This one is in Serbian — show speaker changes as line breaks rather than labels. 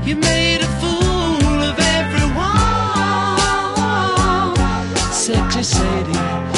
You made a fool of everyone. Said to Sadie,